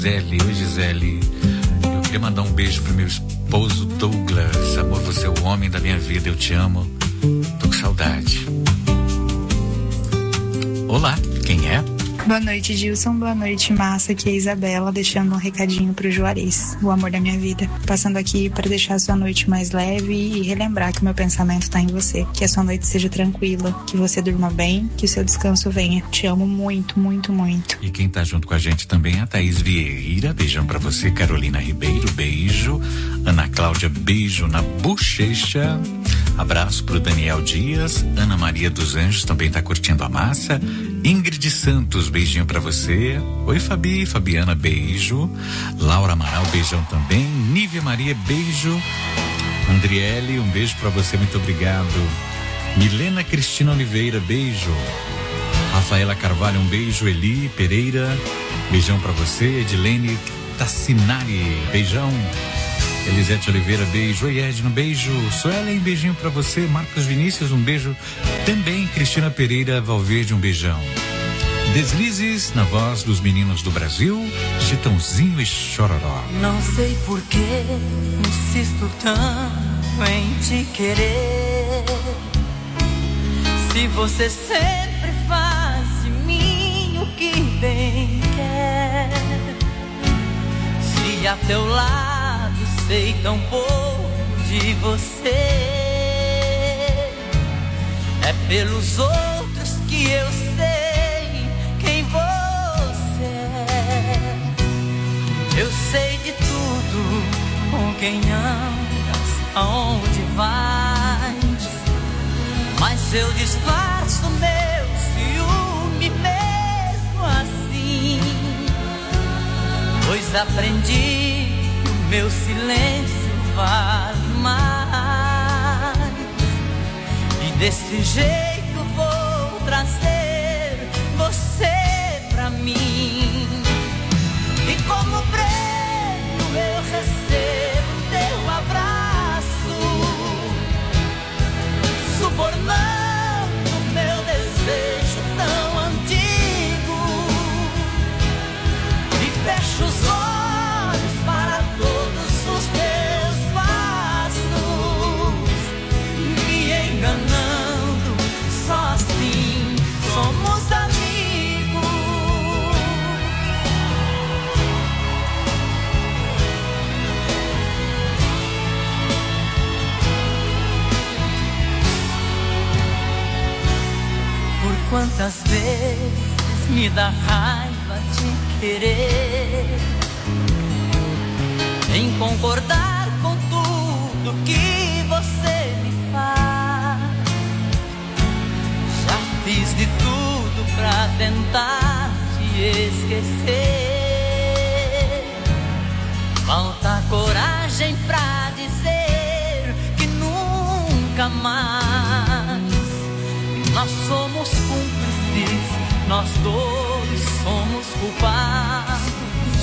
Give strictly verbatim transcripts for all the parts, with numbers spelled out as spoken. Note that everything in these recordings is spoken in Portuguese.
Gisele, oi Gisele, eu queria mandar um beijo pro meu esposo Douglas. Amor, você é o homem da minha vida, eu te amo, tô com saudade. Olá, quem é? Boa noite, Gilson. Boa noite, Massa. Aqui é a Isabela, deixando um recadinho pro Juarez, o amor da minha vida. Passando aqui para deixar a sua noite mais leve e relembrar que o meu pensamento tá em você. Que a sua noite seja tranquila, que você durma bem, que o seu descanso venha. Te amo muito, muito, muito. E quem tá junto com a gente também é a Thaís Vieira. Beijão pra você. Carolina Ribeiro, beijo. Ana Cláudia, beijo na bochecha. Abraço pro Daniel Dias. Ana Maria dos Anjos também tá curtindo a massa. Ingrid Santos, beijinho pra você. Oi, Fabi, Fabiana, beijo. Laura Amaral, beijão também. Nívia Maria, beijo. Andriele, um beijo pra você, muito obrigado. Milena Cristina Oliveira, beijo. Rafaela Carvalho, um beijo. Eli Pereira, beijão pra você. Edilene Tassinari, beijão. Elisete Oliveira, beijo. Oi, Edna, beijo. Suelen, beijinho pra você. Marcos Vinícius, um beijo também. Cristina Pereira Valverde, um beijão. Deslizes na voz dos meninos do Brasil, Chitãozinho e Chororó. Não sei por que insisto tanto em te querer, se você sempre faz de mim o que bem quer, se a teu lado sei tão pouco de você, é pelos outros que eu sei quem você é. Eu sei de tudo, com quem andas, aonde vais, mas eu disfarço meu ciúme mesmo assim, pois aprendi meu silêncio vale mais, e desse jeito vou trazer você pra mim. E como prêmio eu recebo teu abraço, subornando meu desejo tão antigo, e fecho os olhos para todos os teus passos, me enganando, só assim somos amigos. Por quantas vezes me dá raiva te querer, em concordar com tudo que você me faz. Já fiz de tudo pra tentar te esquecer, falta coragem pra dizer que nunca mais. Nós somos cúmplices, nós dois somos culpados.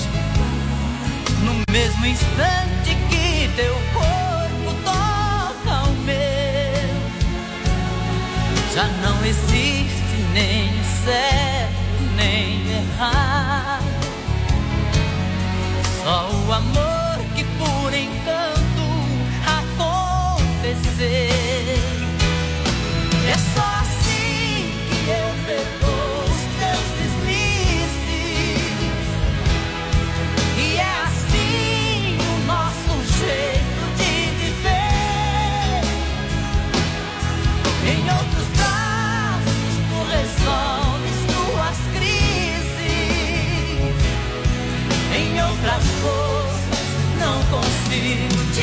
No mesmo instante que teu corpo toca o meu, já não existe nem certo nem errado, só o amor que por encanto acontecer. É só assim que eu perdoo os teus deslizes, e é assim o nosso jeito de viver. Em outros braços tu resolves tuas crises, em outras coisas não consigo te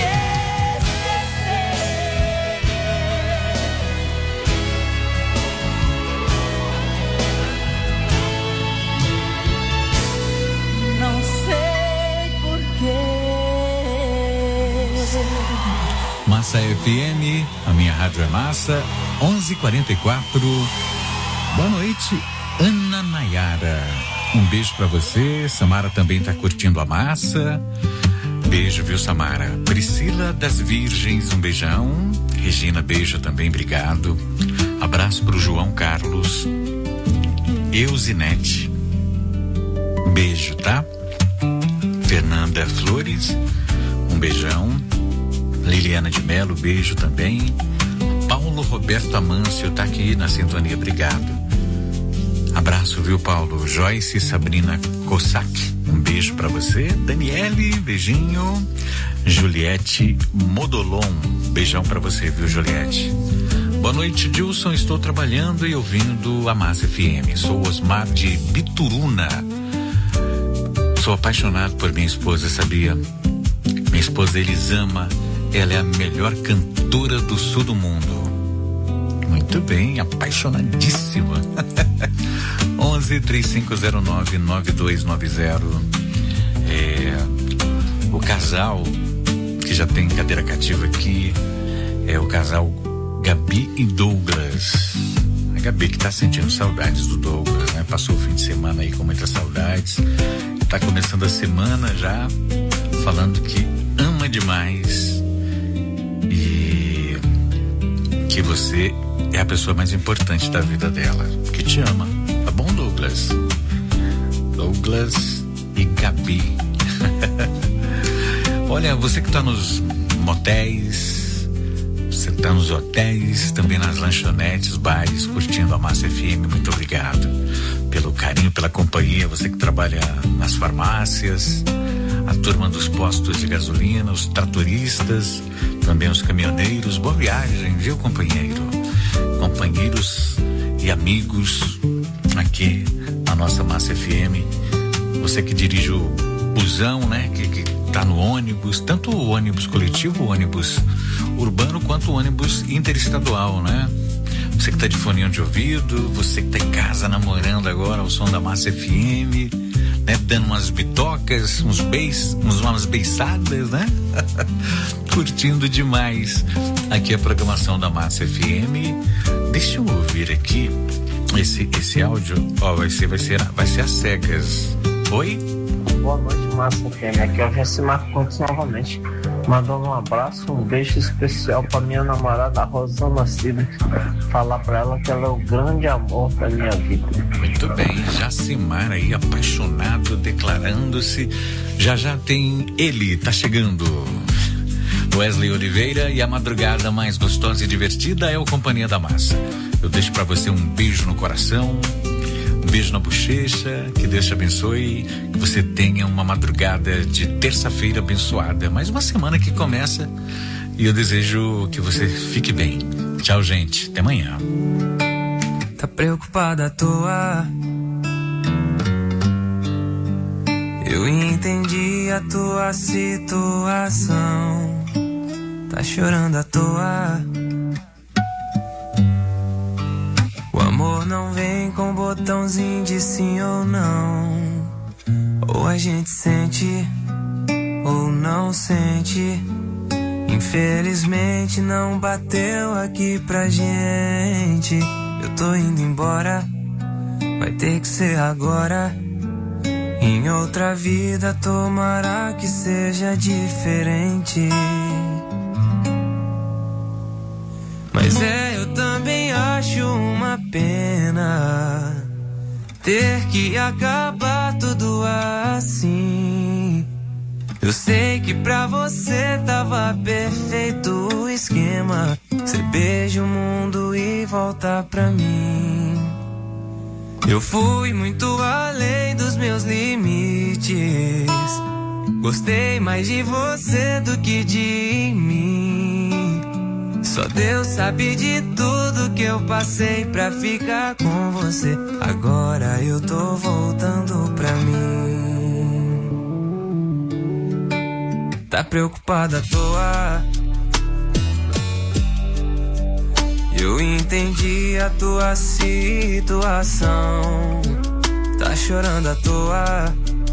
Massa F M, a minha rádio é Massa, onze e quarenta e quatro. Boa noite, Ana Nayara. Um beijo pra você. Samara também tá curtindo a massa. Beijo, viu, Samara? Priscila das Virgens, um beijão. Regina, beijo também, obrigado. Abraço pro João Carlos. Euzinete. Beijo, tá? Hilda Flores, um beijão. Liliana de Melo, beijo também. Paulo Roberto Amâncio tá aqui na sintonia, obrigado. Abraço, viu, Paulo? Joyce Sabrina Cossack, um beijo pra você. Daniele, beijinho. Juliette Modolon, beijão pra você, viu, Juliette? Boa noite, Dilson. Estou trabalhando e ouvindo a Massa F M. Sou Osmar de Bituruna. Sou apaixonado por minha esposa, sabia? Minha esposa Elisama, ela é a melhor cantora do sul do mundo. Muito bem, apaixonadíssima. onze, três cinco zero nove, nove dois nove zero. É, o casal que já tem cadeira cativa aqui é o casal Gabi e Douglas. A Gabi que tá sentindo saudades do Douglas, né? Passou o fim de semana aí com muitas saudades. Tá começando a semana já falando que ama demais e que você é a pessoa mais importante da vida dela, que te ama. Tá bom, Douglas? Douglas e Gabi. Olha, você que tá nos motéis, você que tá nos hotéis, também nas lanchonetes, bares, curtindo a Massa F M, muito obrigado pelo carinho, pela companhia. Você que trabalha nas farmácias, a turma dos postos de gasolina, os tratoristas, também os caminhoneiros. Boa viagem, viu, companheiro? Companheiros e amigos aqui na nossa Massa F M. Você que dirige o busão, né? Que, que tá no ônibus, tanto o ônibus coletivo, o ônibus urbano, quanto o ônibus interestadual, né? Você que tá de foninho de ouvido, você que tá em casa namorando agora o som da Massa F M, né? Dando umas bitocas, uns beis, uns, umas beiçadas, né? Curtindo demais aqui a programação da Massa F M. Deixa eu ouvir aqui esse, esse áudio. Ó, vai ser, vai ser, vai ser às cegas. Oi? Boa noite, Massa F M. Aqui é o Gessimar Pontes novamente. Mandando um abraço, um beijo especial pra minha namorada Rosana Cida. Falar pra ela que ela é o grande amor da minha vida. Muito bem, Jacimar aí apaixonado, declarando-se. Já já tem ele, tá chegando. Wesley Oliveira, e a madrugada mais gostosa e divertida é o Companhia da Massa. Eu deixo pra você um beijo no coração, um beijo na bochecha, que Deus te abençoe, que você tenha uma madrugada de terça-feira abençoada, mais uma semana que começa, e eu desejo que você fique bem. Tchau, gente, até amanhã. Tá preocupada à toa? Eu entendi a tua situação. Tá chorando à toa? O amor não vem com botãozinho de sim ou não. Ou a gente sente, ou não sente. Infelizmente não bateu aqui pra gente. Eu tô indo embora, vai ter que ser agora. Em outra vida tomara que seja diferente. Mas é, eu também acho uma pena ter que acabar tudo assim. Eu sei que pra você tava perfeito o esquema. Você beija o mundo e volta pra mim. Eu fui muito além dos meus limites. Gostei mais de você do que de mim. Só Deus sabe de tudo que eu passei pra ficar com você. Agora eu tô voltando pra mim. Tá preocupada à toa? Eu entendi a tua situação. Tá chorando à toa?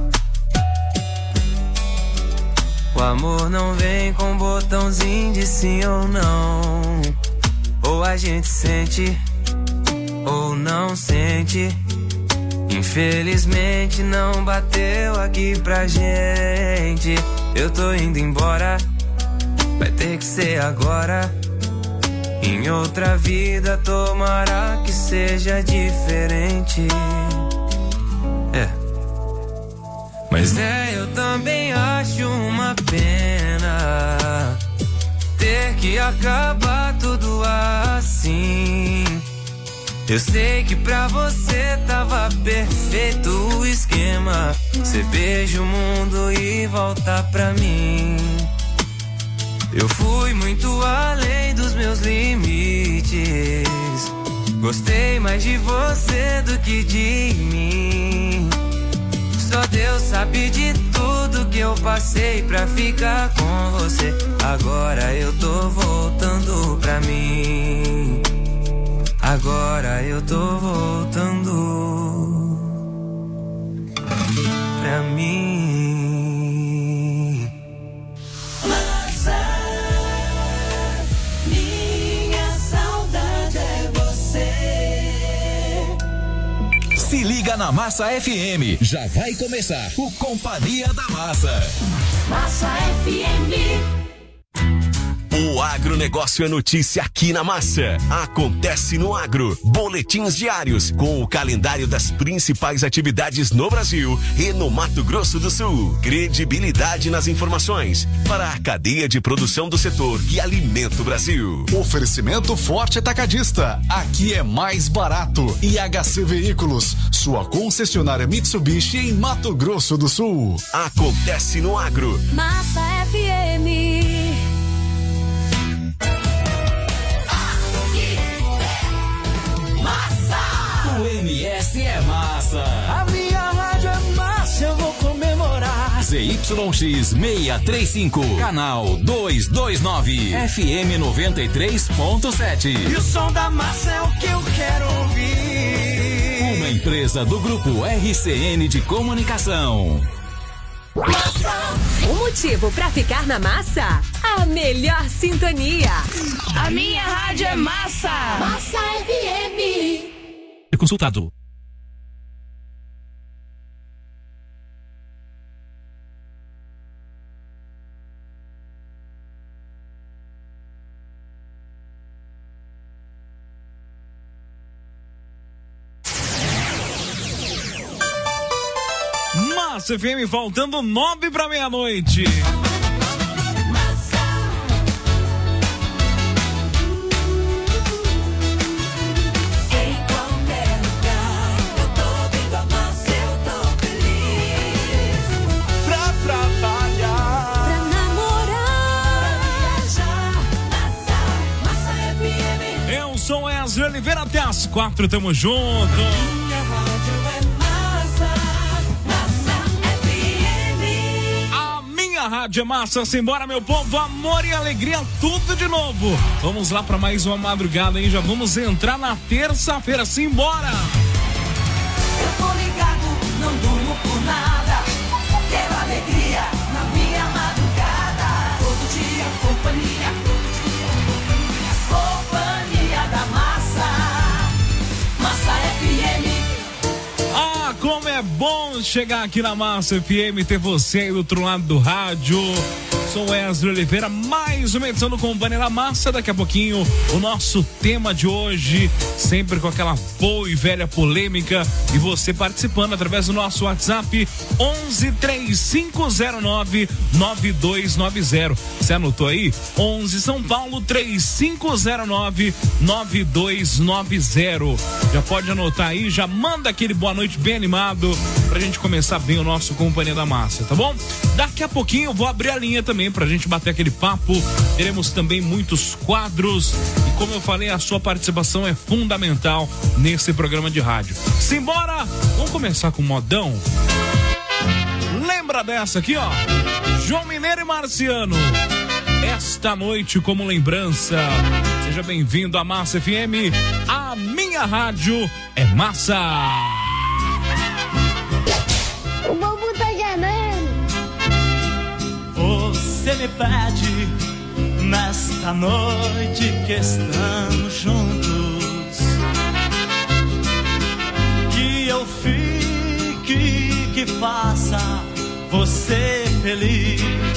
O amor não vem com botãozinho de sim ou não. Ou a gente sente, ou não sente. Infelizmente não bateu aqui pra gente. Eu tô indo embora, vai ter que ser agora. Em outra vida tomara que seja diferente. É. Mas é, eu também acho acabar tudo assim. Eu sei que pra você tava perfeito o esquema. Você beija o mundo e volta pra mim. Eu fui muito além dos meus limites. Gostei mais de você do que de mim. Só Deus sabe de tudo que eu passei pra ficar com você. Agora eu tô voltando pra mim. Agora eu tô voltando pra mim. Massa, minha saudade é você. Se liga na Massa F M, já vai começar o Companhia da Massa. Massa F M. O agronegócio é notícia aqui na Massa. Acontece no Agro. Boletins diários com o calendário das principais atividades no Brasil e no Mato Grosso do Sul. Credibilidade nas informações para a cadeia de produção do setor que alimenta o Brasil. Oferecimento Forte Atacadista. Aqui é mais barato. I H C Veículos, sua concessionária Mitsubishi em Mato Grosso do Sul. Acontece no Agro. Massa F M. O M S é massa. A minha rádio é massa, eu vou comemorar. Z Y X seiscentos e trinta e cinco, canal duzentos e vinte e nove, F M noventa e três ponto sete. E o som da massa é o que eu quero ouvir. Uma empresa do grupo R C N de Comunicação. Massa. Um motivo pra ficar na massa? A melhor sintonia. A minha rádio é massa. Massa F M. É consultado. Massa F M, faltando nove para meia-noite. Sou Wesley Oliveira, até as quatro, tamo junto. Minha rádio é massa, Massa F M. A minha rádio é massa, simbora meu povo, amor e alegria, tudo de novo. Vamos lá pra mais uma madrugada aí, já vamos entrar na terça-feira, simbora. Eu tô ligado, não durmo por nada. Quero alegria na minha madrugada. Todo dia companhia. Da massa, Massa F M. Ah, como é bom chegar aqui na Massa F M, ter você aí do outro lado do rádio. Sou Wesley Oliveira, mais uma edição do Companhia da Massa. Daqui a pouquinho, o nosso tema de hoje, sempre com aquela boa e velha polêmica, e você participando através do nosso WhatsApp onze, três cinco zero nove, nove dois nove zero. Você anotou aí? onze São Paulo, três cinco zero nove, nove dois nove zero. Já pode anotar aí, já manda aquele boa noite bem animado pra gente começar bem o nosso Companhia da Massa, tá bom? Daqui a pouquinho eu vou abrir a linha também pra gente bater aquele papo. Teremos também muitos quadros e, como eu falei, a sua participação é fundamental nesse programa de rádio. Simbora! Vamos começar com o modão? Lembra dessa aqui, ó? João Mineiro e Marciano. Esta noite como lembrança. Seja bem-vindo à Massa F M. A minha rádio é massa. O bobo tá janando. Você me pede nesta noite que estamos juntos, que eu fique, que faça você feliz.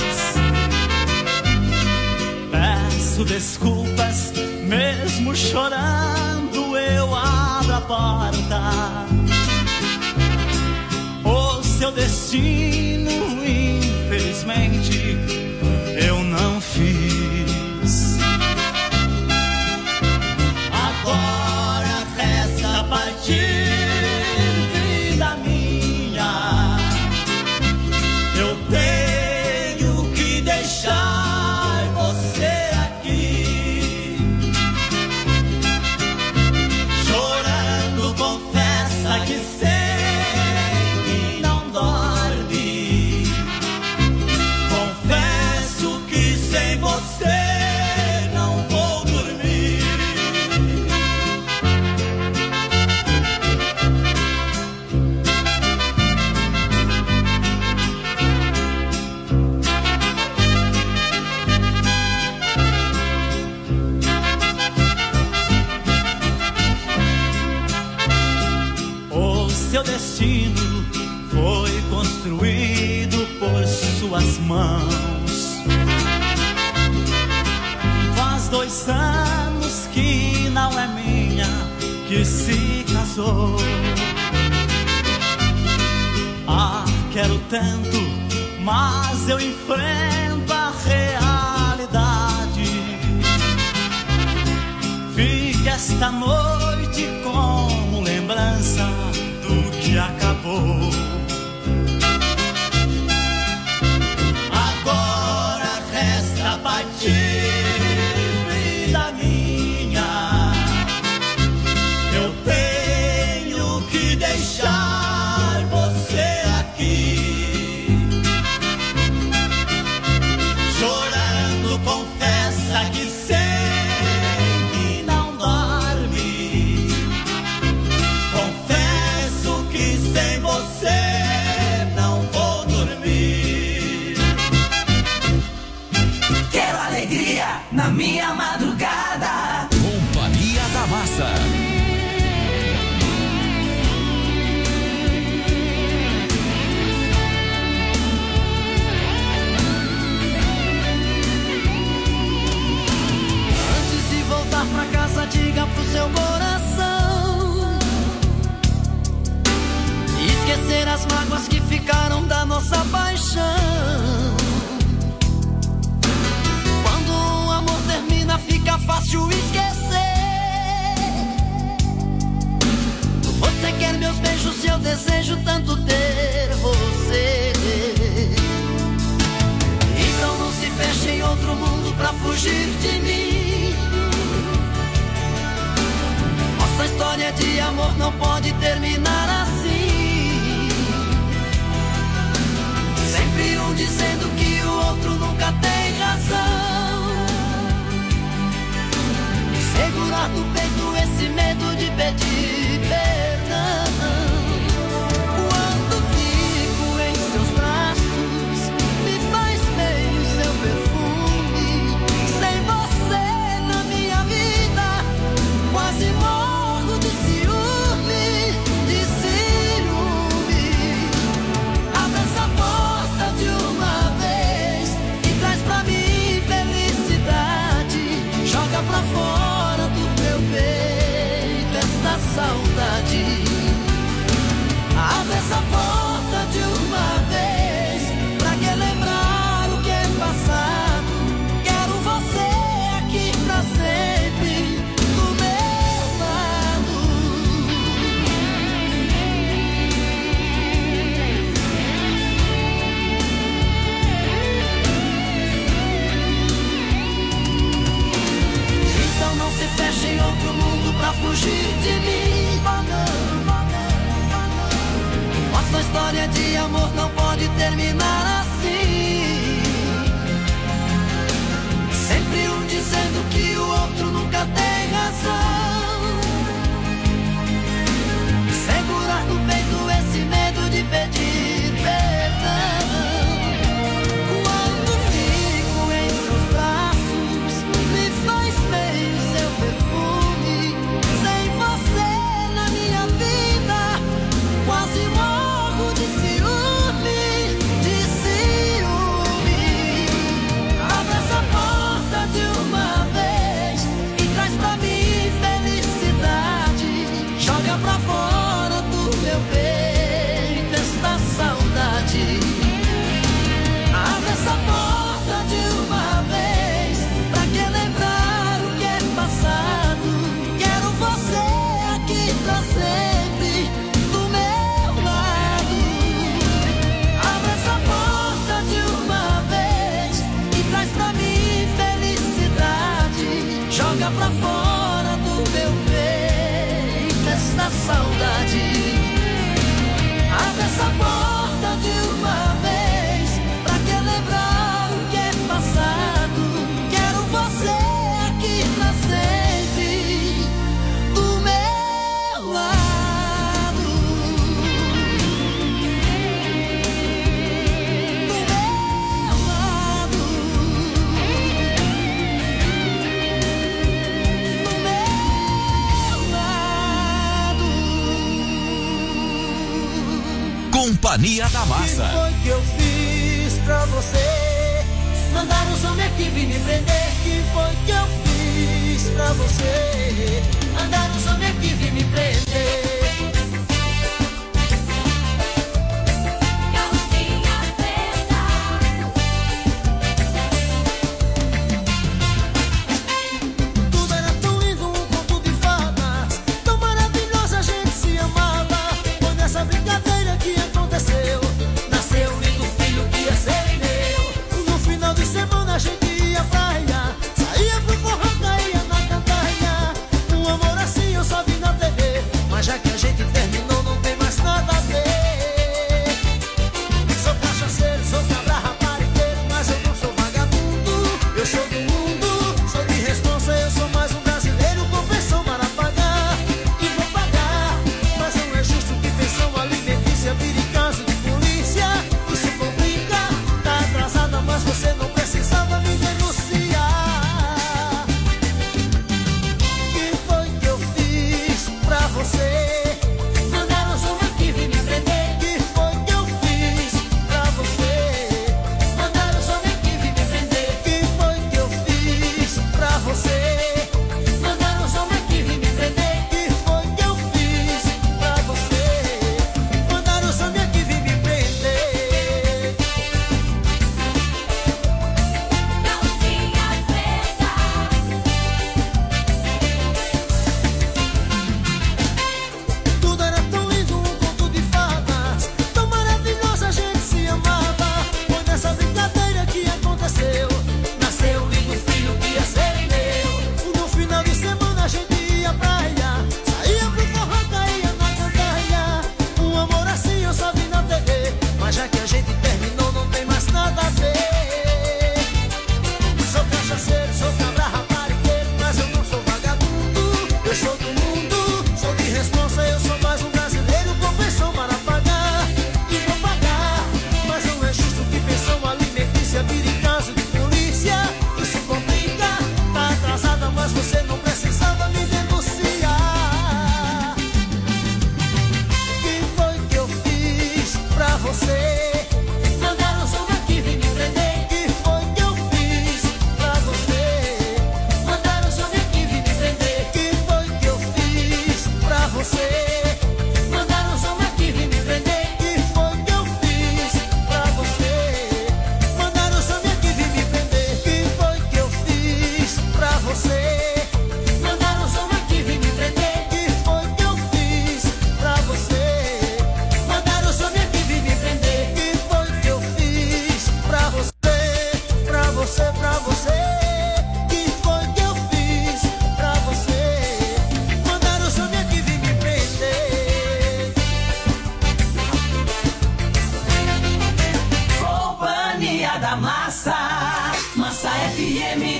Peço desculpas, mesmo chorando eu abro a porta. O seu destino, infelizmente, eu não fiz. Eu tenho que deixar você aqui, chorando, confessa que sei que não dorme. Confesso que sem você não vou dormir. O seu destino foi construído por suas mãos. Faz dois anos que não é minha, que se casou. Ah, quero tanto, mas eu enfrento a realidade. Fica esta noite como lembrança do que acabou. Agora resta partir, vida minha. Eu tenho que deixar você aqui, chorando, confessa que sei que não dorme. Confesso que sem você não vou dormir. Quero alegria na minha madrugada. Companhia da Massa. Antes de voltar pra casa, diga pro seu coração esquecer as mágoas que ficaram da nossa paixão. Quando o amor termina, fica fácil esquecer. Você quer meus beijos e eu desejo tanto ter você. Então não se feche em outro mundo pra fugir de mim. Nossa história de amor não pode terminar assim. Sempre um dizendo que o outro nunca tem razão. E segurar no peito esse medo de pedir perdão. Quando fico em seus braços, me faz bem o seu perfume. Sem você na minha vida, quase morro de ciúme, de ciúme. Abra essa porta de uma vez. Companhia da Massa. Que foi que eu fiz pra você? Mandaram os homens aqui vir me prender. Que foi que eu fiz pra você? Mandaram os homens aqui vir me prender. A gente ia praia, saía pro forró, caía na cantainha. Um amor assim eu só vi na T V, mas já que a gente terminou não tem mais nada a ver. Sou cachaceiro, sou cabra raparigueiro, mas eu não sou vagabundo. Eu sou do mundo, sou de responsa, eu sou mais um brasileiro com pensão para pagar. E vou pagar, mas não é justo que pensão alimentícia vire caso de polícia. Isso complica, tá atrasada, mas você não precisava me denunciar. Que foi que eu fiz pra você? Mandaram os homens aqui vir me prender. Que foi que eu fiz pra você? Mandaram os homens aqui vir me prender. Que foi que eu fiz pra você? Mandaram os homens aqui vir me prender. Que foi que eu fiz pra você? Mandaram os homens aqui vir me prender. Tudo era tão lindo, um conto de fadas, tão maravilhoso, a gente se amava. Foi nessa brincadeira que aconteceu, nasceu um lindo filho que ia ser meu. No final de semana a gente ia à praia, saía pro forró, caía na cantainha. Um amor assim eu só vi na T V, mas já que a gente terminou não tem mais nada a ver. Sou cachaceiro, sou cabra raparigueiro, mas eu não sou vagabundo. Eu sou do mundo, sou de responsa, eu sou mais um brasileiro com pensão para pagar. E vou pagar, mas não é justo que pensão alimentícia vire caso de polícia. Isso complica, tá atrasada, mas você não precisava me denunciar. Que foi que eu fiz pra você? Mandaram os homens aqui vir me prender. Que foi que eu fiz pra você? Mandaram os homens aqui vir me prender. Que foi que eu fiz pra você? Mandaram os homens aqui vir me prender. Que foi que eu fiz pra você? Mandaram os homens aqui vir me prender. Que foi que eu fiz pra você? Mandaram os homens aqui vir me prender. Que foi que eu fiz pra você? Mandaram os homens aqui vir me prender. Que foi que eu fiz pra você? Pra você, pra você. Que foi que eu fiz pra você? Mandaram os homens aqui vir me prender. Companhia da Massa, Massa F M.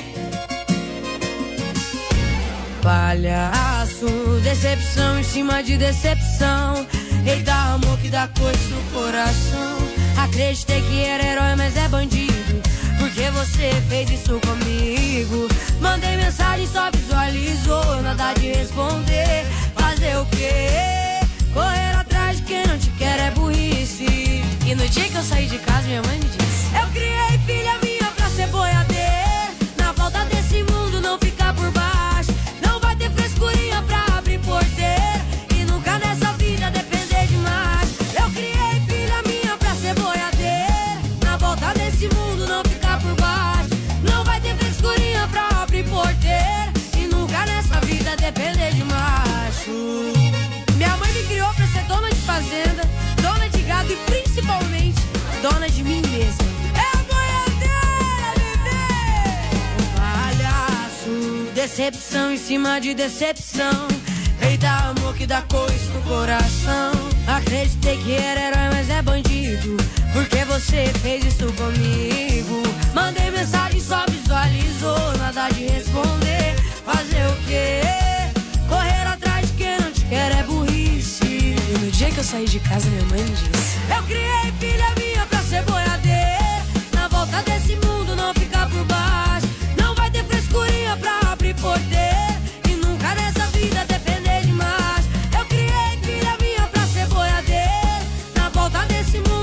Palhaço, decepção em cima de decepção. Eita, amor que dá coisa no coração. Acreditei que era herói, mas é bandido. Porque você fez isso comigo. Mandei mensagem, só visualizou. Nada de responder. Fazer o quê? Correr atrás de quem não te quer é burrice. E no dia que eu saí de casa, minha mãe me disse: eu criei filha minha pra ser boiadeira. Na volta desse mundo não ficar por baixo. Não vai ter frescurinha pra abrir porteira. E nunca nessa vida depender demais. Eu criei filha minha pra ser boiadeira. Na volta desse mundo não ficar por baixo. Não vai ter frescurinha pra abrir porteira. E nunca nessa vida depender de macho. Minha mãe me criou pra ser dona de fazenda, dona de gado e principalmente dona de mim mesma. É a boiadeira, bebê! Palhaço, decepção em cima de decepção. Eita, amor que dá coisa no coração. Acreditei que era herói, mas é bandido. Porque você fez isso comigo. Mandei mensagem, só visualizou. Nada de responder. Fazer o quê? Correr atrás de quem não te quer é burrice. E no dia que eu saí de casa, minha mãe me disse: eu criei filha minha pra ser boiadeira. Na volta desse mundo não ficar por baixo. Não vai ter frescurinha pra abrir porteira. E nunca nessa vida depender de mais. Eu criei filha minha pra ser boiadeira. Na volta desse mundo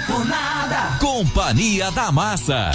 por nada. Companhia da Massa.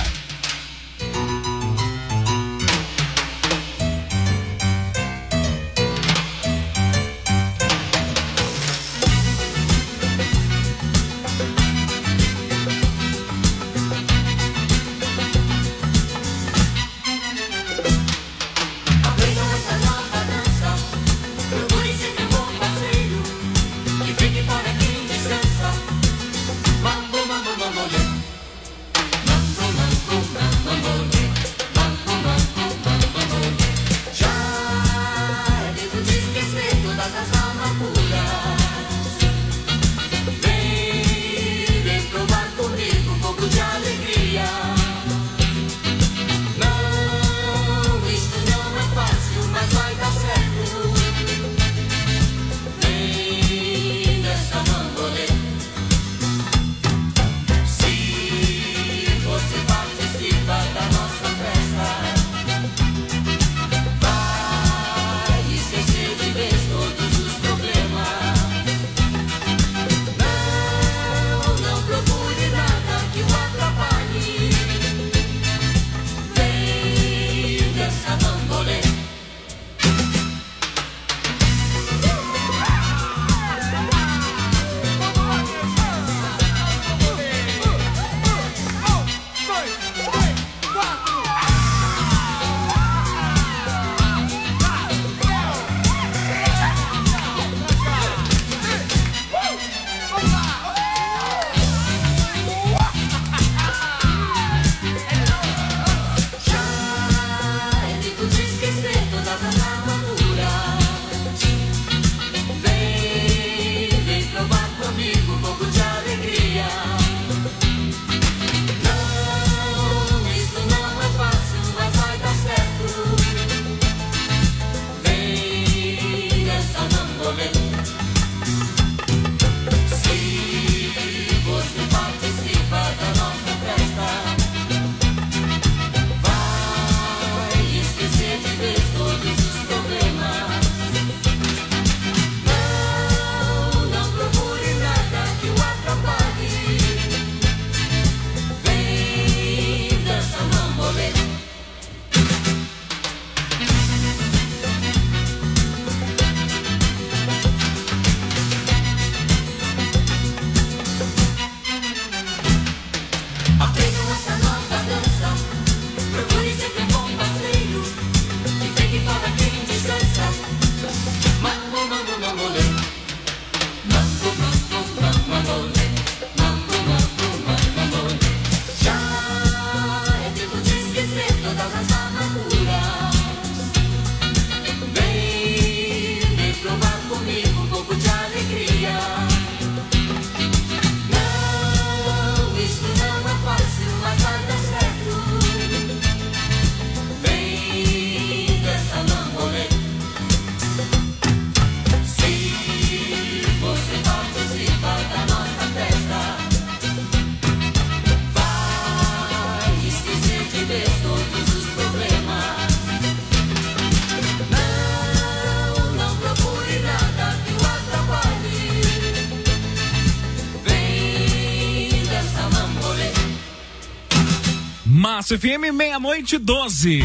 Massa F M, meia-noite, doze.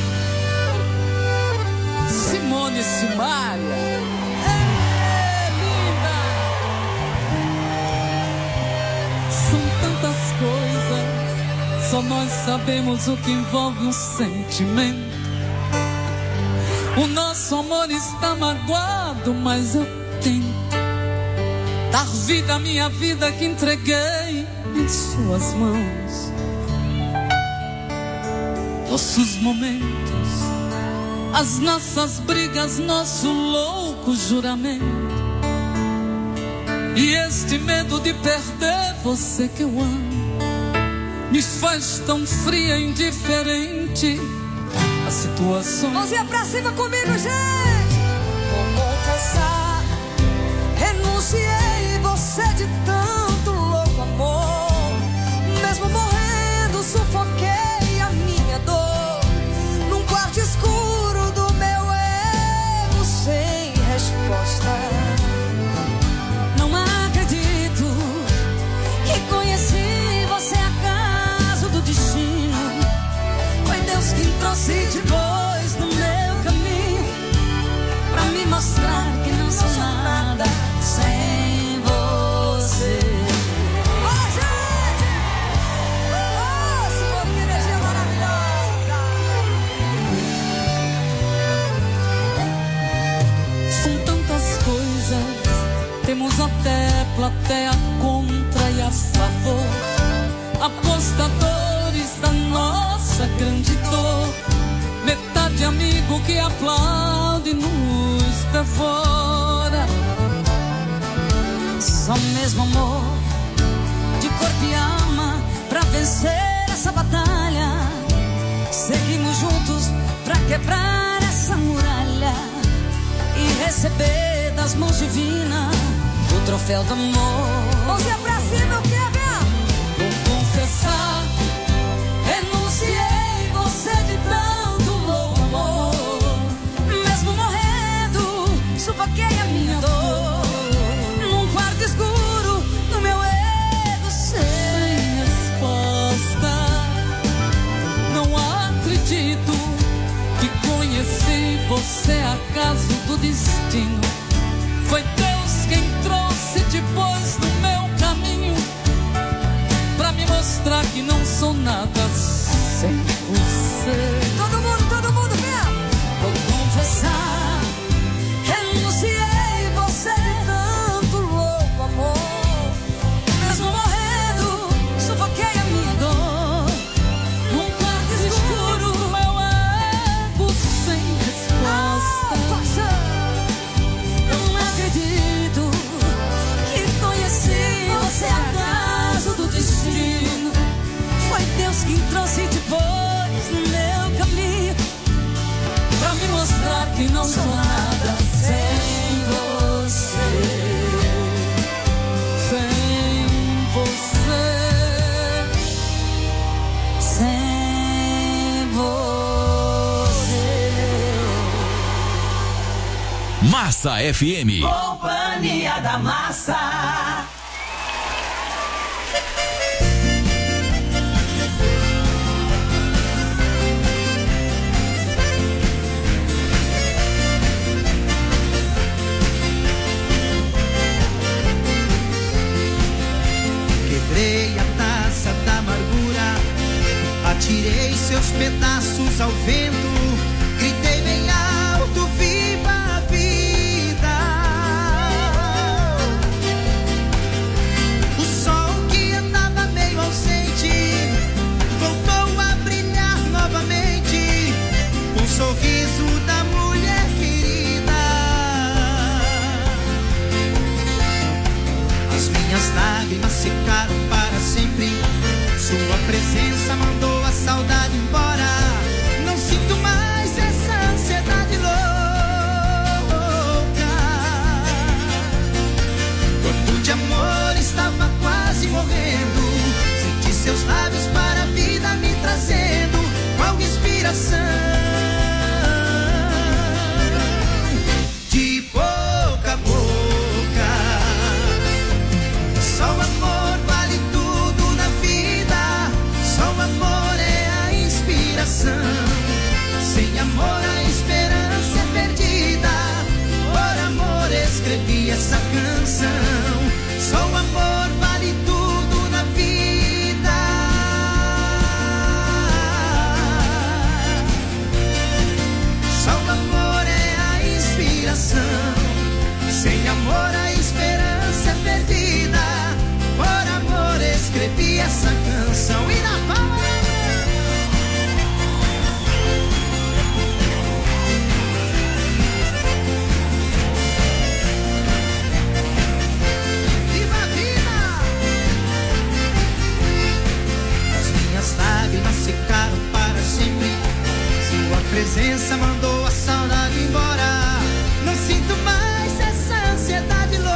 Simone Simaria. É linda. São tantas coisas, só nós sabemos o que envolve um sentimento. O nosso amor está magoado, mas eu tento dar vida à minha vida que entreguei em suas mãos. Nossos momentos, as nossas brigas, nosso louco juramento. E este medo de perder você que eu amo me faz tão fria e indiferente a situação. Mãozinha pra cima comigo, gente! Vou confessar, renunciei você de tanto louco amor. Mesmo morrendo, sufoquei a minha dor num quarto escuro do meu ego sem resposta. Não acredito que conheci plateia contra e a favor, apostadores da nossa grande dor, metade amigo que aplaude e nos devora. Só mesmo amor de corpo e alma pra vencer essa batalha. Seguimos juntos pra quebrar essa muralha e receber das mãos divinas o troféu do amor. Mãozinha pra cima, eu quero ver. Vou confessar, renunciei você de tanto louco amor. Mesmo morrendo, sufoquei a minha dor num quarto escuro do meu ego sem resposta. Não acredito que conheci você acaso do destino. Foi Deus quem trouxe depois do meu caminho pra me mostrar que não sou nada sem você. Todo mundo, todo mundo, vem! Vou confessar, renunciei você de tanto louco amor. Mesmo morrendo, sufoquei a minha dor num quarto escuro do meu ego sem resposta. Não acredito que conheci você acaso do destino. Foi Deus quem trouxe depois no meu caminho pra me mostrar que não sou nada sem você. Sem você. Sem você. Massa F M. Companhia da Massa. Quebrei a taça da amargura, atirei seus pedaços ao vento, gritei bem alto, viva a vida. O sol que andava meio ausente voltou a brilhar novamente, com o sorriso da mulher querida. As minhas lágrimas secaram para sempre, sua presença mandou a saudade embora. Não sinto mais essa ansiedade louca. Quando de amor estava quase morrendo, senti seus lábios para a vida me trazendo qual inspiração. De boca a boca, só o amor vale tudo na vida. Só o amor é a inspiração. Sem amor a esperança é perdida. Por amor escrevi essa canção. Só o amor vale tudo na vida. Só o amor é a inspiração. Sem amor a esperança é perdida. Por amor escrevi essa canção. E na palma viva a vida. As minhas lágrimas secaram para sempre, sua presença mandou a saudade embora. Não sinto mais essa ansiedade louca.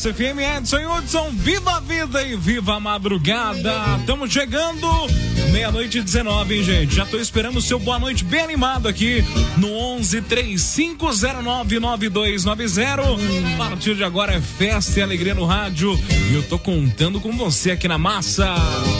Massa F M, Edson e Hudson, viva a vida e viva a madrugada. Estamos chegando, meia-noite e dezenove, hein, gente? Já tô esperando o seu boa noite bem animado aqui no onze, três cinco zero nove, nove dois nove zero. A partir de agora é festa e alegria no rádio e eu tô contando com você aqui na Massa.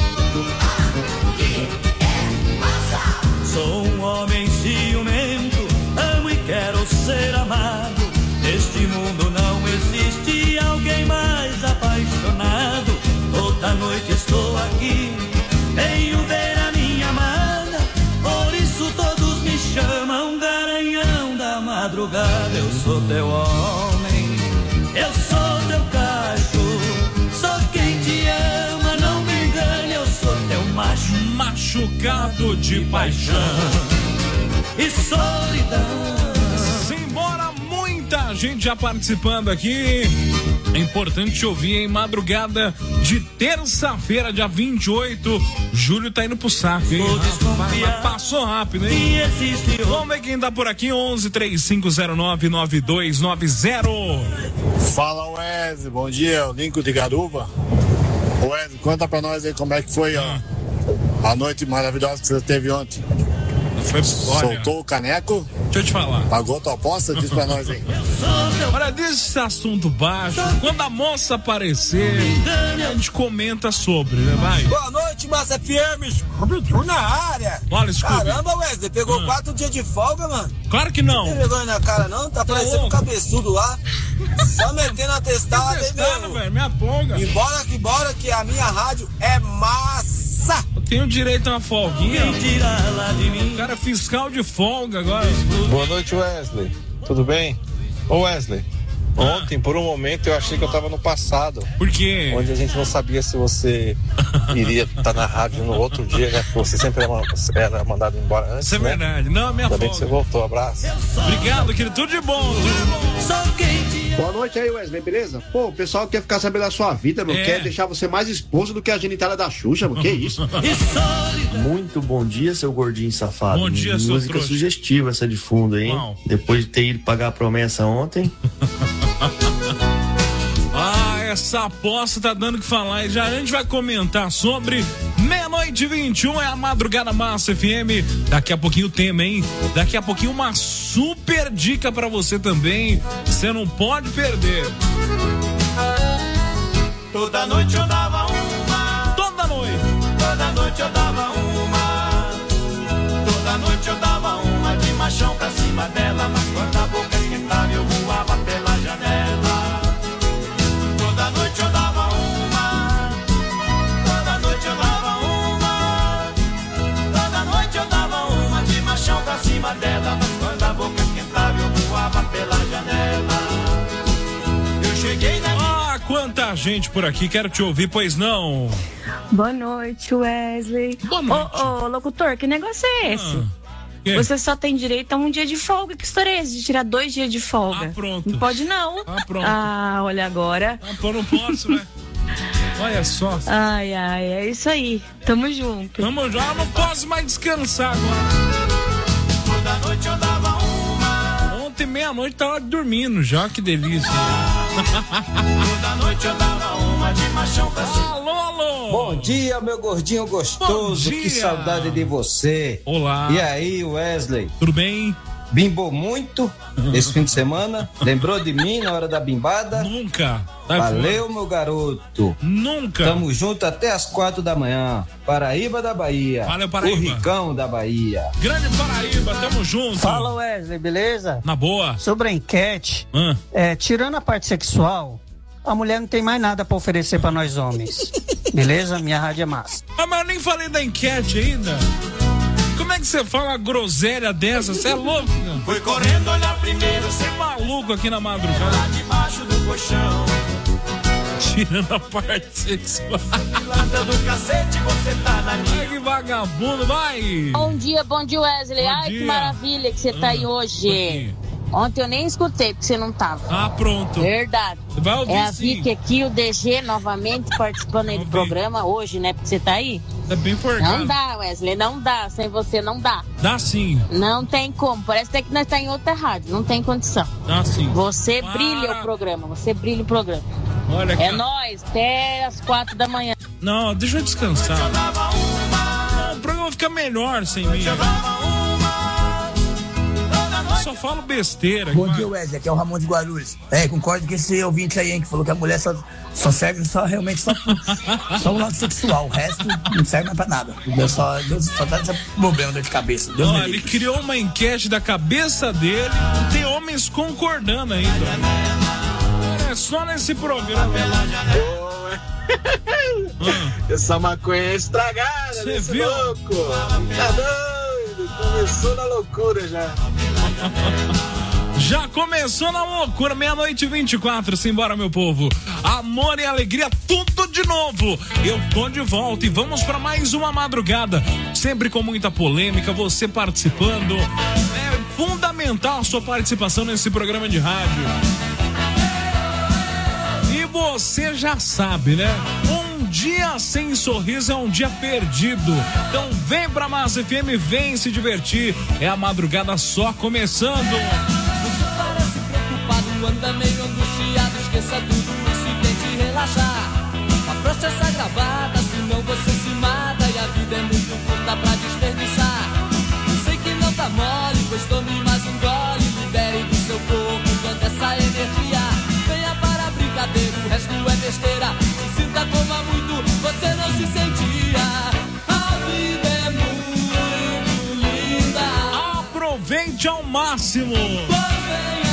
Sou um homem ciumento, amo e quero ser amado. Neste mundo não existe alguém mais apaixonado. Toda noite estou aqui, venho ver a minha amada. Por isso todos me chamam Garanhão da madrugada. Eu sou teu homem, eu sou teu cacho. Sou quem te ama, não me engane. Eu sou teu macho, machucado de paixão e solidão. Simbora, muita gente já participando aqui. É importante te ouvir em madrugada de terça-feira, dia vinte e oito. Júlio tá indo pro saco, hein? Rapaz, passou rápido, hein? Vamos ver quem tá por aqui. onze, três cinco zero nove, nove dois nove zero. Fala, Wesley, bom dia, o Lincoln de Garuva. Wesley, conta pra nós aí como é que foi ó, a noite maravilhosa que você teve ontem. Foi, olha, soltou o caneco? Deixa eu te falar. Pagou tua aposta? Diz pra nós aí. Olha, deixa esse assunto baixo. Quando a moça aparecer, a gente comenta sobre, né? Vai. Boa noite, Massa F M. Na área. Olha, escuta. Caramba, Wesley, pegou ah. quatro dias de folga, mano. Claro que não. Não tem vergonha na cara, não? Tá, tá parecendo um cabeçudo lá. Só metendo a testada, hein, meu? velho, minha folga. E bora que bora, que a minha rádio é massa. Eu tenho direito a uma folguinha. O cara é fiscal de folga agora. Boa noite, Wesley. Tudo bem? Ô, Wesley, ontem, por um momento, eu achei que eu tava no passado. Por quê? Onde a gente não sabia se você iria estar na rádio no outro dia, né? Porque você sempre era mandado embora antes. Isso é né? verdade. Não, minha Ainda folga. bem que você voltou. Abraço. Obrigado, querido. Tudo de bom. Tudo de bom. Boa noite aí, Wesley, beleza? Pô, o pessoal quer ficar sabendo da sua vida, meu. É. Quer deixar você mais exposto do que a genitália da Xuxa, meu. Que isso? Muito bom dia, seu gordinho safado. Bom dia, seu Música trouxa. sugestiva essa de fundo, hein? Uau. Depois de ter ido pagar a promessa ontem. Ah, essa aposta tá dando o que falar. E já a gente vai comentar sobre meia-noite e vinte e um, é a Madrugada Massa F M. Daqui a pouquinho o tema, hein? Daqui a pouquinho uma super dica pra você também. Você não pode perder. Toda noite eu dava uma. Toda noite. Toda noite eu dava uma. Toda noite eu dava uma de machão pra cima dela. Mas quando a boca esquentava eu voava pela janela. Toda noite eu dava uma. Toda noite eu dava uma. Toda noite eu dava uma de machão pra cima dela. Mas quando a boca esquentava eu voava pela janela. Eu cheguei na. Ah, quanta gente por aqui, quero te ouvir, pois não? Boa noite, Wesley. Boa noite. Ô, ô, locutor, que negócio é esse? Ah, que? Você só tem direito a um dia de folga. Que história é essa de tirar dois dias de folga? Ah, pronto. Não pode não. Ah, pronto. Ah, olha agora. Ah, pô, não posso, né? Olha só. Ai, ai, é isso aí. Tamo junto. Tamo já, não posso mais descansar agora. Toda noite eu dava uma. Ontem, meia-noite, tava dormindo já, que delícia. Toda noite eu dava uma de machão pra cima. Alô, alô. Bom dia, meu gordinho gostoso. Bom dia. Que saudade de você. Olá. E aí, Wesley? Tudo bem? Bimbou muito esse fim de semana? Lembrou de mim na hora da bimbada? Nunca. Tá Valeu, fora. meu garoto. Nunca. Tamo junto até as quatro da manhã. Paraíba da Bahia. Valeu, Paraíba. O Ricão da Bahia. Grande Paraíba, tamo junto. Fala, Wesley, beleza? Na boa. Sobre a enquete, ah. é, tirando a parte sexual, a mulher não tem mais nada pra oferecer pra nós homens. Beleza? Minha rádio é massa. Ah, mas eu nem falei da enquete ainda. Como é que você fala uma groselha dessa? Você é louco, cara? Foi correndo olhar primeiro, você é maluco aqui na madrugada. Lá debaixo do colchão. Tirando a parte sexual. Lata do cacete, você tá na minha. Ai, que vagabundo, vai! Bom dia, bom dia, Wesley. Bom Ai, dia. que maravilha que você tá ah, aí hoje. Ontem eu nem escutei porque você não tava. Ah, pronto. Verdade. Vai ouvir, é a sim. Vicky aqui, o D G novamente participando aí do programa hoje, né? Porque você tá aí. É bem forgado. Não dá, Wesley, não dá. Sem você não dá. Dá sim. Não tem como. Parece até que nós tá em outra rádio. Não tem condição. Dá sim. Você Para. brilha o programa. Você brilha o programa. Olha aqui. É nóis, até as quatro da manhã. Não, deixa eu descansar. Não, o programa fica melhor sem mim. Só falo besteira. Bom dia, Wesley. Aqui é o Ramon de Guarulhos. É, concordo com esse ouvinte aí, hein, que falou que a mulher só, só serve só realmente só, só o lado sexual. O resto não serve mais pra nada. Deus só, Deus só dá esse problema, dor de cabeça. Deus Olha, ele criou uma enquete da cabeça dele e tem homens concordando ainda. É só nesse programa. Essa maconha é estragada, Você né, viu? louco? Tá doido, começou na loucura já. Já começou na loucura, meia-noite e vinte e quatro, simbora, meu povo. Amor e alegria, tudo de novo. Eu tô de volta e vamos para mais uma madrugada, sempre com muita polêmica, você participando. É fundamental a sua participação nesse programa de rádio. E você já sabe, né? Um dia sem sorriso é um dia perdido. Então vem pra Massa F M, vem se divertir. É a madrugada só começando. Você parece preocupado, anda meio angustiado. Esqueça tudo isso e tente relaxar. A processo é gravada, senão você se mata. E a vida é muito curta pra desperdiçar. Eu sei que não tá mole, pois tome mais um gole. Libere do seu corpo toda essa energia. Venha para a brincadeira, o resto é besteira. Se sinta como há muito você não se sentia. A vida é muito linda. Aproveite ao máximo. Pois vem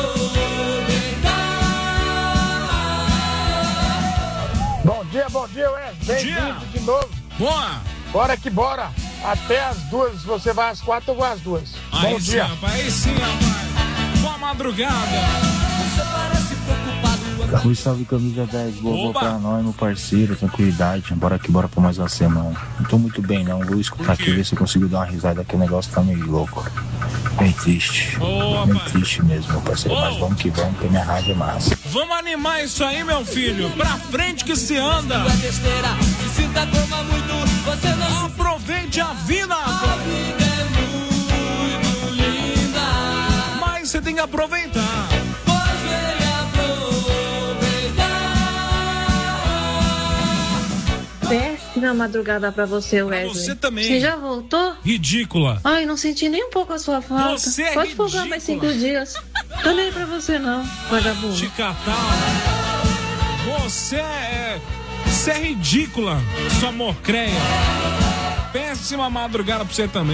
aproveitar. Bom dia, bom dia, Ué. Bem-vindo de novo. Boa. Bora que bora. Até as duas, você vai às quatro, eu vou às duas. Aí Bom sim, dia. rapaz, aí sim, rapaz. Boa madrugada. Você parece preocupado. Salve, salve, camisa dez, boa, boa pra nós, meu parceiro, tranquilidade, bora que bora pra mais uma semana. Não tô muito bem não, vou escutar aqui, ver se eu consigo dar uma risada, que o negócio tá meio louco. Bem triste, oh, bem triste mesmo, meu parceiro, oh. mas vamos que vamos, porque minha rádio é massa. Vamos animar isso aí, meu filho, pra frente que se anda. Aproveite a vida. A vida é muito linda. Mas você tem que aproveitar. Péssima madrugada pra você, Wesley. Pra você também. Você já voltou? Ridícula. Ai, não senti nem um pouco a sua falta. Você é Pode ridícula. folgar mais cinco dias. Tô nem pra você, não, vagabundo. Te catar. Você é... Você é ridícula, sua morcreia. Péssima madrugada pra você também.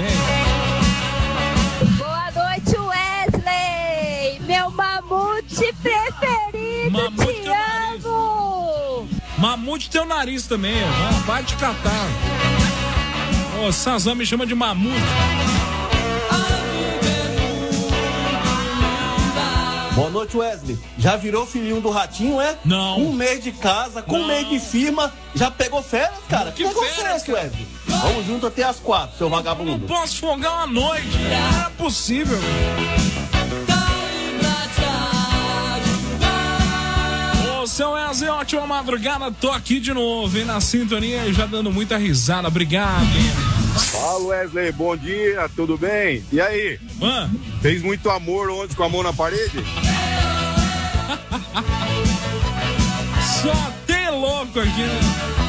Boa noite, Wesley. Meu mamute preferido. Mamute te teu nariz. amo. Mamute teu nariz também, ó. Vai te catar. Ô, Sazão me chama de mamute. Boa noite, Wesley. Já virou filhinho do Ratinho, é? Não. Um mês de casa, com um mês de firma, já pegou férias, cara? Que pegou férias, férias, Wesley. Vamos junto até as quatro, seu vagabundo. Não posso folgar uma noite. Não é possível. Ô, seu Wesley, ótima madrugada. Tô aqui de novo, hein, na sintonia e já dando muita risada. Obrigado. Fala, Wesley, bom dia, tudo bem? E aí? Mano. Fez muito amor ontem com a mão na parede? Só tem louco aqui, né?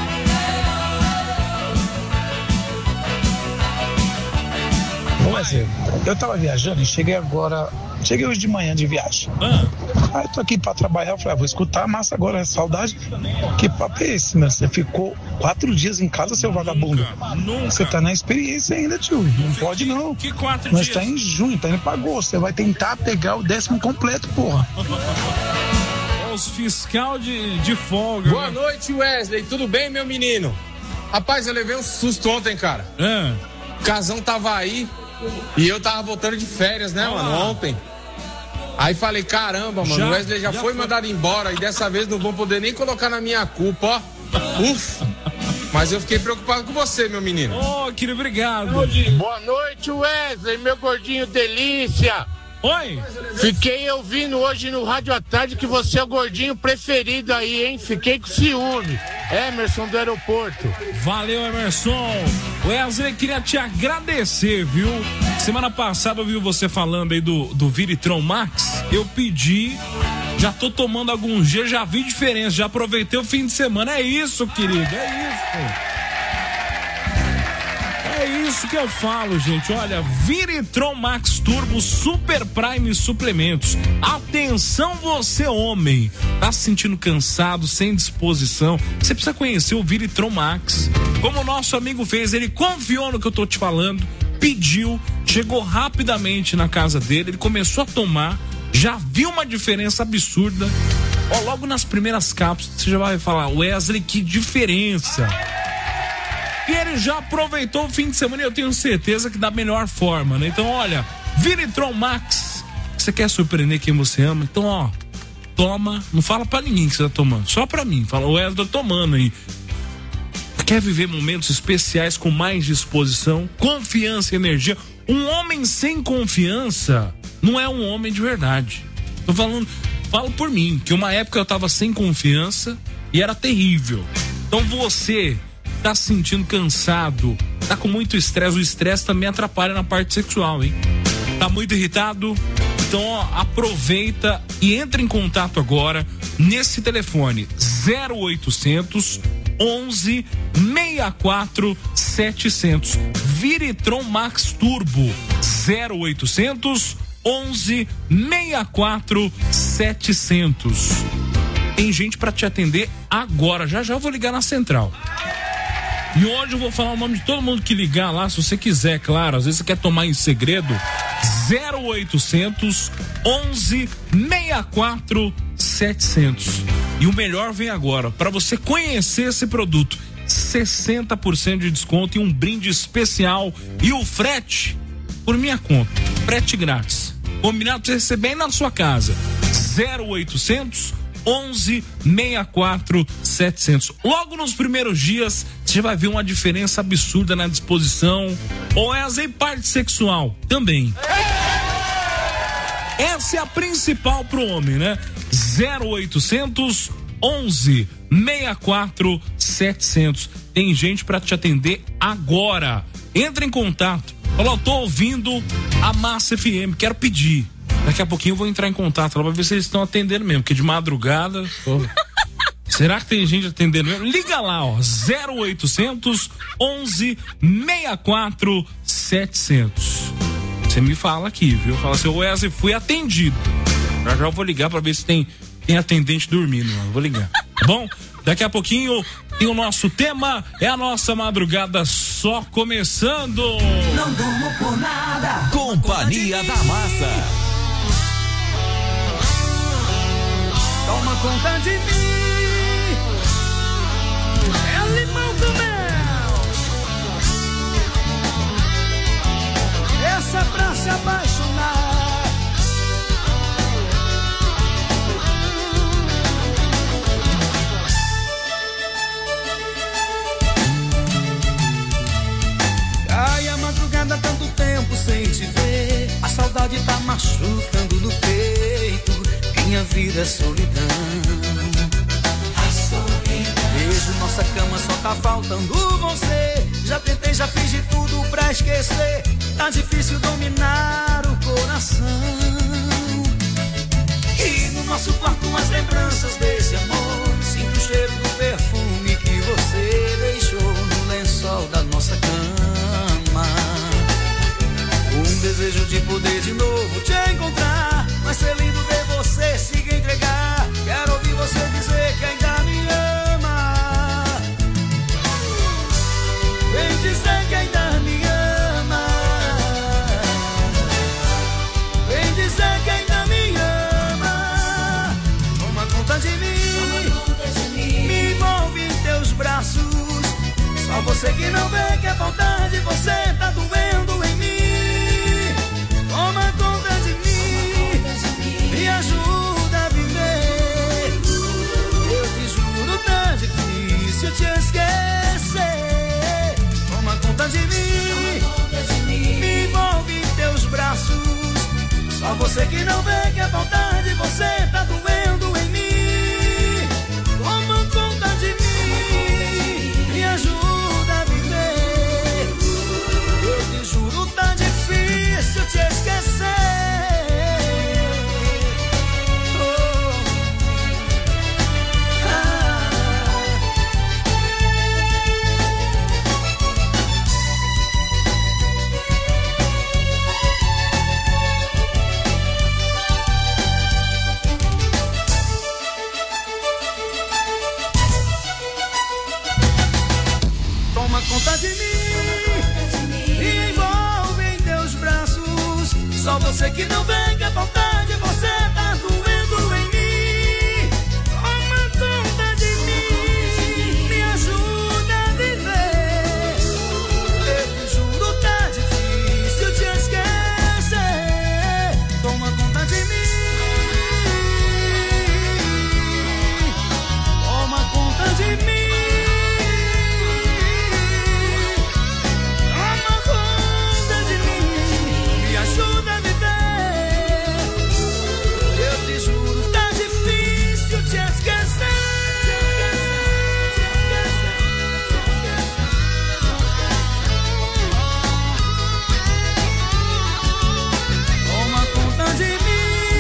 Wesley, eu tava viajando e cheguei agora, cheguei hoje de manhã de viagem. Ah. Aí eu tô aqui pra trabalhar, eu falei, ah, vou escutar a massa agora, saudade. Que papo é esse, meu? Você ficou quatro dias em casa, seu vagabundo. Nunca. Você tá na experiência ainda, tio. Não pode não. Que quatro Nós dias? tá em junho, tá indo pra agosto. Você vai tentar pegar o décimo completo, porra. Os fiscal de, de folga. Boa né? noite, Wesley. Tudo bem, meu menino? Rapaz, eu levei um susto ontem, cara. É. O Casão tava aí e eu tava voltando de férias, né, Ah. mano, ontem. Aí falei, caramba, mano, Já- o Wesley já, já foi foi. mandado embora e dessa vez não vão poder nem colocar na minha culpa, ó. Ufa. Mas eu fiquei preocupado com você, meu menino. Ô, oh, querido, obrigado. Boa noite, Wesley, meu gordinho delícia. Oi. Fiquei ouvindo hoje no Rádio à Tarde que você é o gordinho preferido aí, hein? Fiquei com ciúme. Emerson do aeroporto. Valeu, Emerson. Wesley, queria te agradecer, viu? Semana passada eu vi você falando aí do, do Viritron Max. Eu pedi Já tô tomando alguns dias, já vi diferença, já aproveitei o fim de semana. É isso, querido, é isso. É isso que eu falo, gente. Olha, Viritron Max Turbo Super Prime Suplementos. Atenção você, homem. Tá se sentindo cansado, sem disposição? Você precisa conhecer o Viritron Max. Como o nosso amigo fez, ele confiou no que eu tô te falando, pediu, chegou rapidamente na casa dele, ele começou a tomar, já viu uma diferença absurda. Ó, logo nas primeiras cápsulas, você já vai falar, Wesley, que diferença. E ele já aproveitou o fim de semana e eu tenho certeza que da melhor forma, né? Então, olha, Viritron Max, você quer surpreender quem você ama? Então, ó, toma, não fala pra ninguém que você tá tomando, só pra mim. Fala, Wesley, tô tomando aí. Quer viver momentos especiais com mais disposição, confiança e energia? Um homem sem confiança não é um homem de verdade. Tô falando, falo por mim, que uma época eu tava sem confiança e era terrível. Então você tá se sentindo cansado, tá com muito estresse, o estresse também atrapalha na parte sexual, hein? Tá muito irritado? Então, ó, aproveita e entra em contato agora nesse telefone zero oitocentos onze sessenta e quatro setecentos. Viritron Max Turbo zero oitocentos onze sessenta e quatro setecentos. Tem gente pra te atender agora. Já já eu vou ligar na central. E hoje eu vou falar o nome de todo mundo que ligar lá, se você quiser, claro. Às vezes você quer tomar em segredo. zero oitocentos onze sessenta e quatro setecentos. E o melhor vem agora, para você conhecer esse produto. sessenta por cento de desconto e um brinde especial. E o frete, por minha conta. Frete grátis. Combinado pra você receber aí na sua casa. zero oitocentos onze sessenta e quatro setecentos. Logo nos primeiros dias, você vai ver uma diferença absurda na disposição. Ou é a parte sexual também. Essa é a principal pro homem, né? zero oitocentos onze sessenta e quatro setecentos. Tem gente pra te atender agora. Entra em contato. Fala, eu tô ouvindo a Massa F M, quero pedir. Daqui a pouquinho eu vou entrar em contato lá pra ver se eles estão atendendo mesmo, porque de madrugada... Pô, será que tem gente atendendo mesmo? Liga lá, ó, zero oitocentos onze sessenta e quatro setecentos. Você me fala aqui, viu? Fala assim, Wesley, fui atendido. Já já eu vou ligar pra ver se tem, tem atendente dormindo, eu vou ligar. Tá bom? Daqui a pouquinho tem o nosso tema, é a nossa madrugada só começando. Não durmo por nada. Companhia da Massa. Toma conta de mim. É limão com mel. Essa é pra se apaixonar. Ai, a madrugada, tanto tempo sem te ver. A saudade tá machucando no peito. Minha vida é solidão. A solidão. Vejo nossa cama, só tá faltando você. Já tentei, já fiz de tudo pra esquecer. Tá difícil dominar o coração. E no nosso quarto as lembranças desse amor. Sinto o cheiro do perfume que você deixou no lençol da nossa cama. Um desejo de poder de novo te encontrar. Vai ser lindo ver você se entregar. Quero ouvir você dizer que ainda me ama. Vem dizer que ainda me ama. Vem dizer que ainda me ama. Toma conta de mim. Conta de mim. Me envolve em teus braços. Só você que não vê que a vontade você tá doendo em mim. Toma conta de mim, me ajuda a viver. Eu te juro, tá difícil te esquecer. Toma conta de mim, me envolve em teus braços. Só você que não vê que a vontade você tá doendo em mim. Toma conta de mim, me ajuda a viver. Eu te juro, tá difícil te esquecer. Oh. conta de mim, me envolve em teus braços. Só você que não vem, que a vontade você tá doendo em mim. Toma conta de mim, me ajuda a viver. Eu te juro, tá difícil te esquecer. Toma conta de mim, toma conta de mim. Ajuda a viver. Eu te juro, tá difícil te esquecer. Toma conta de mim.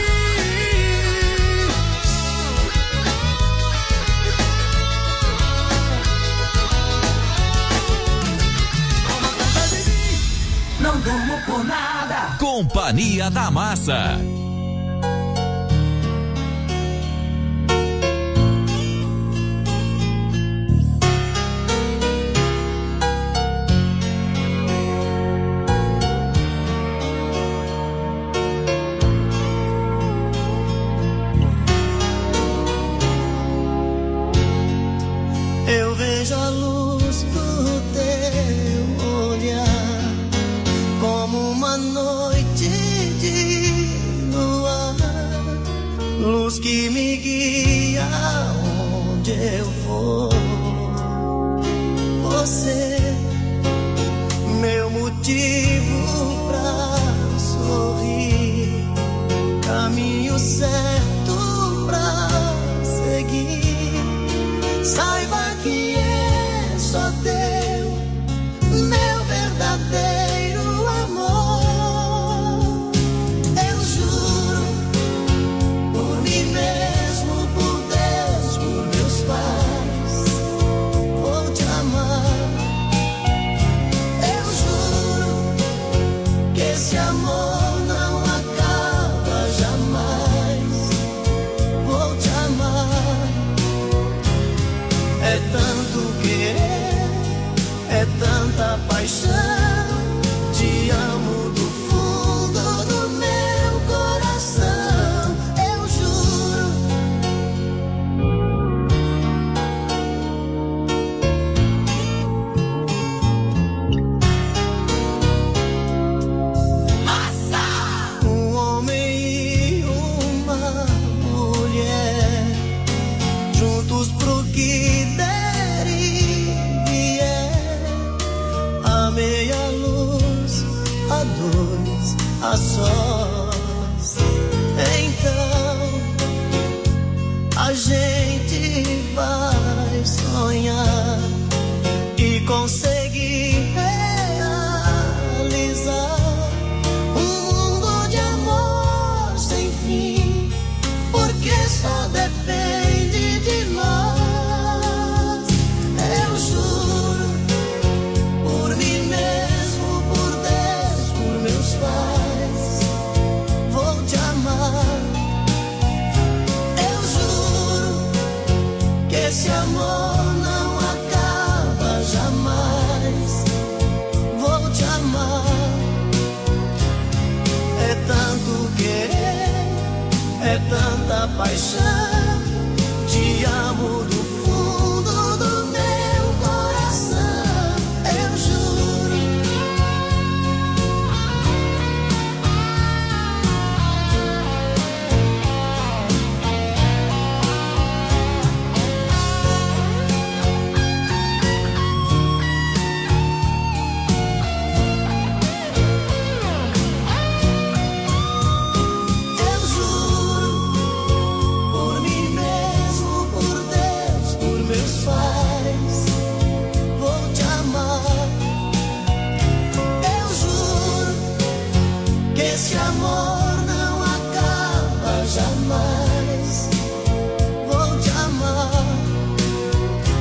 Toma conta de mim. Não durmo por nada. Companhia da Massa. Eu vejo a luz do teu olhar como uma noite de luar, luz que me guia onde eu for. Você, meu motivo pra sorrir, caminho certo pra seguir. Saiba que é só teu, meu verdadeiro amor. Eu juro, por mim mesmo, por Deus, por meus pais, vou te amar. Eu juro que esse amor não acaba jamais. Vou te amar. É tanto querer, é tanta paixão. Te amo do fundo do meu coração. Eu juro. Massa! Um homem e uma mulher, juntos pro que der e vier. A meia luz, a dois, a sós. Então a gente vai sonhar e conseguir realizar um mundo de amor sem fim, porque só depende de nós. Eu juro, por mim mesmo, por Deus, por meus pais, vou te amar. Eu juro que esse amor não acaba jamais. Vou te amar. É tanto querer, é tanta paixão. Te amo do fundo do meu coração. Eu juro. Eu juro, por mim mesmo, por Deus, por meus pais.